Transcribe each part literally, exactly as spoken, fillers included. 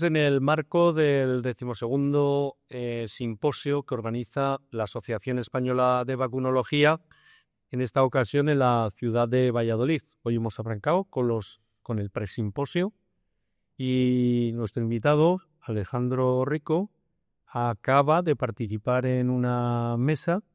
Estamos en el marco del decimosegundo eh, simposio que organiza la Asociación Española de Vacunología, en esta ocasión en la ciudad de Valladolid. Hoy hemos arrancado con, los, con el presimposio y nuestro invitado, Alejandro Rico, acaba de participar en una mesa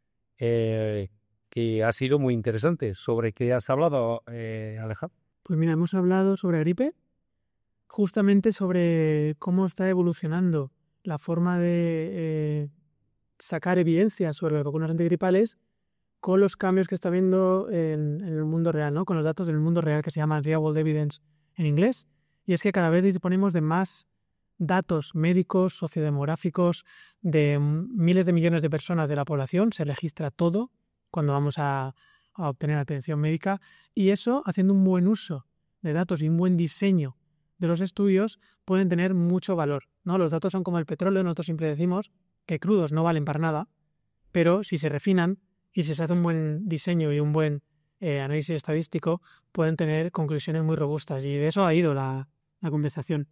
eh, que ha sido muy interesante. ¿Sobre qué has hablado, eh, Alejandro? Pues mira, hemos hablado sobre gripe, justamente sobre cómo está evolucionando la forma de eh, sacar evidencia sobre las vacunas antigripales con los cambios que está habiendo en, en el mundo real, ¿no? Con los datos del mundo real, que se llama Real World Evidence en inglés. Y es que cada vez disponemos de más datos médicos, sociodemográficos, de miles de millones de personas de la población. Se registra todo cuando vamos a, a obtener atención médica. Y eso, haciendo un buen uso de datos y un buen diseño de los estudios, pueden tener mucho valor, ¿no? Los datos son como el petróleo. Nosotros siempre decimos que crudos no valen para nada, pero si se refinan y si se hace un buen diseño y un buen eh, análisis estadístico, pueden tener conclusiones muy robustas. Y de eso ha ido la, la conversación.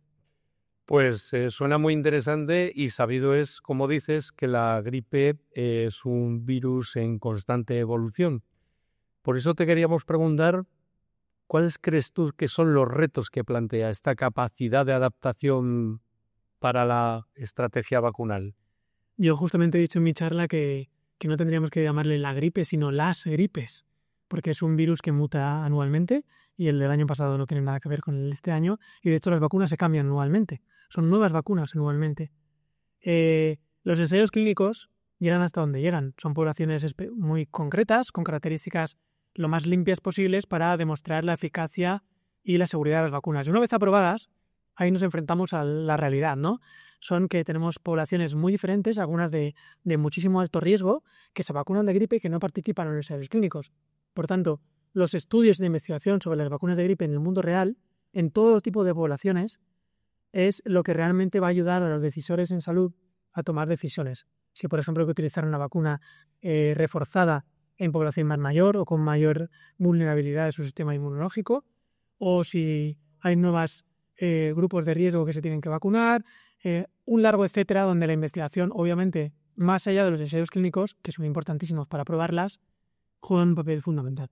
Pues eh, suena muy interesante y sabido es, como dices, que la gripe eh, es un virus en constante evolución. Por eso te queríamos preguntar, ¿cuáles crees tú que son los retos que plantea esta capacidad de adaptación para la estrategia vacunal? Yo justamente he dicho en mi charla que, que no tendríamos que llamarle la gripe, sino las gripes, porque es un virus que muta anualmente y el del año pasado no tiene nada que ver con el de este año, y de hecho las vacunas se cambian anualmente, son nuevas vacunas anualmente. Eh, los ensayos clínicos llegan hasta donde llegan, son poblaciones muy concretas, con características lo más limpias posibles para demostrar la eficacia y la seguridad de las vacunas. Y una vez aprobadas, ahí nos enfrentamos a la realidad, ¿no? Son que tenemos poblaciones muy diferentes, algunas de, de muchísimo alto riesgo, que se vacunan de gripe y que no participan en los ensayos clínicos. Por tanto, los estudios de investigación sobre las vacunas de gripe en el mundo real, en todo tipo de poblaciones, es lo que realmente va a ayudar a los decisores en salud a tomar decisiones. Si, por ejemplo, hay que utilizar una vacuna eh, reforzada en población más mayor o con mayor vulnerabilidad de su sistema inmunológico, o si hay nuevos eh, grupos de riesgo que se tienen que vacunar, eh, un largo etcétera, donde la investigación, obviamente, más allá de los ensayos clínicos, que son importantísimos para probarlas, juega un papel fundamental.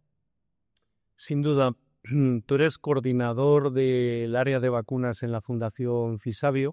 Sin duda. Tú eres coordinador del área de vacunas en la Fundación Fisabio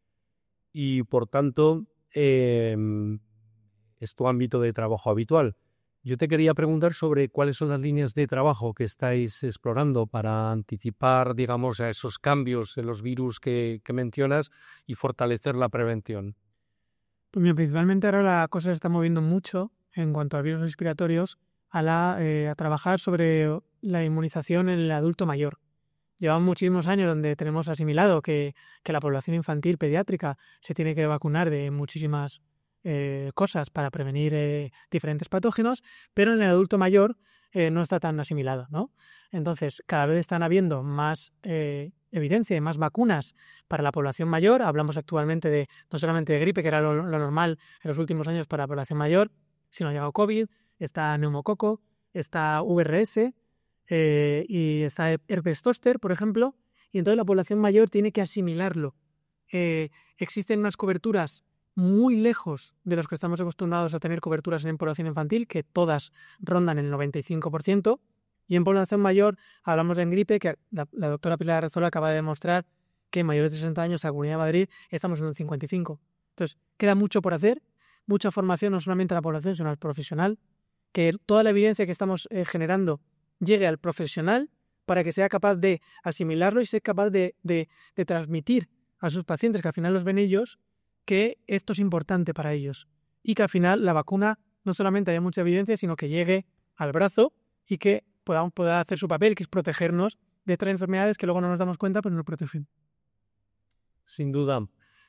y, por tanto, eh, es tu ámbito de trabajo habitual. Yo te quería preguntar sobre cuáles son las líneas de trabajo que estáis explorando para anticipar, digamos, a esos cambios en los virus que, que mencionas y fortalecer la prevención. Pues mira, principalmente ahora la cosa se está moviendo mucho en cuanto a virus respiratorios a, la, eh, a trabajar sobre la inmunización en el adulto mayor. Llevamos muchísimos años donde tenemos asimilado que, que la población infantil pediátrica se tiene que vacunar de muchísimas Eh, cosas para prevenir eh, diferentes patógenos, pero en el adulto mayor eh, no está tan asimilado, ¿no? Entonces, cada vez están habiendo más eh, evidencia y más vacunas para la población mayor. Hablamos actualmente de no solamente de gripe, que era lo, lo normal en los últimos años para la población mayor, sino ha llegado COVID, está neumococo, está V R S eh, y está herpes zóster, por ejemplo, y entonces la población mayor tiene que asimilarlo. Eh, existen unas coberturas muy lejos de los que estamos acostumbrados a tener coberturas en población infantil, que todas rondan el noventa y cinco por ciento, y en población mayor hablamos de en gripe, que la, la doctora Pilar Arrezola acaba de demostrar que en mayores de sesenta años en la Comunidad de Madrid estamos en un cincuenta y cinco por ciento. Entonces, queda mucho por hacer, mucha formación, no solamente a la población, sino al profesional, que toda la evidencia que estamos eh, generando llegue al profesional para que sea capaz de asimilarlo y sea capaz de, de, de transmitir a sus pacientes, que al final los ven ellos, que esto es importante para ellos y que al final la vacuna no solamente haya mucha evidencia, sino que llegue al brazo y que podamos poder hacer su papel, que es protegernos de estas enfermedades que luego no nos damos cuenta, pero nos protegen. Sin duda.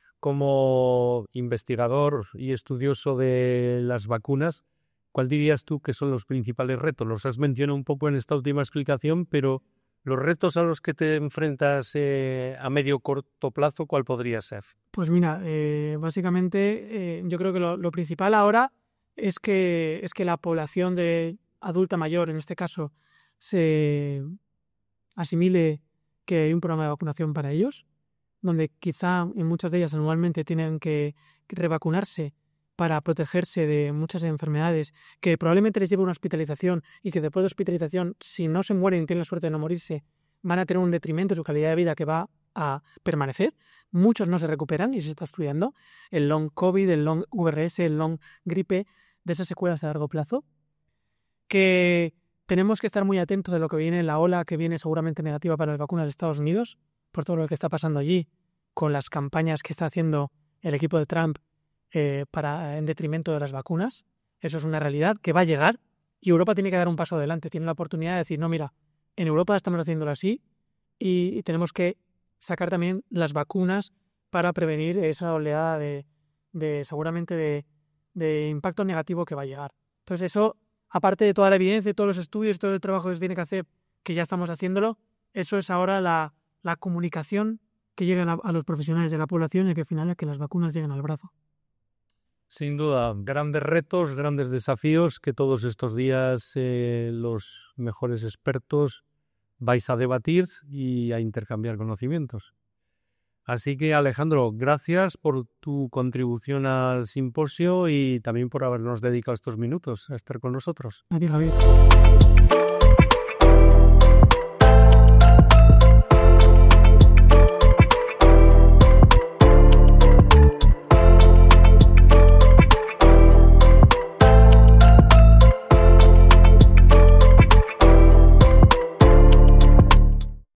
Como investigador y estudioso de las vacunas, ¿cuál dirías tú que son los principales retos? Los has mencionado un poco en esta última explicación, pero los retos a los que te enfrentas eh, a medio corto plazo, ¿cuál podría ser? Pues mira, eh, básicamente eh, yo creo que lo, lo principal ahora es que, es que la población de adulta mayor, en este caso, se asimile que hay un programa de vacunación para ellos. donde quizá en muchas de ellas anualmente tienen que revacunarse para protegerse de muchas enfermedades, que probablemente les lleve una hospitalización y que después de hospitalización, si no se mueren y tienen la suerte de no morirse, van a tener un detrimento en su calidad de vida que va a permanecer. Muchos no se recuperan y se está estudiando el long COVID, el long V R S, el long gripe, de esas secuelas a largo plazo, que tenemos que estar muy atentos de lo que viene, la ola que viene seguramente negativa para las vacunas de Estados Unidos, por todo lo que está pasando allí, con las campañas que está haciendo el equipo de Trump eh, para, en detrimento de las vacunas. Eso es una realidad que va a llegar y Europa tiene que dar un paso adelante. Tiene la oportunidad de decir, no, mira, en Europa estamos haciéndolo así y, y tenemos que sacar también las vacunas para prevenir esa oleada de, de seguramente de, de impacto negativo que va a llegar. Entonces eso, aparte de toda la evidencia, todos los estudios, todo el trabajo que se tiene que hacer, que ya estamos haciéndolo, eso es ahora la, la comunicación que llegue a, a los profesionales de la población y que al final es que las vacunas lleguen al brazo. Sin duda, grandes retos, grandes desafíos que todos estos días eh, los mejores expertos vais a debatir y a intercambiar conocimientos. Así que, Alejandro, gracias por tu contribución al simposio y también por habernos dedicado estos minutos a estar con nosotros. Adiós, Javier.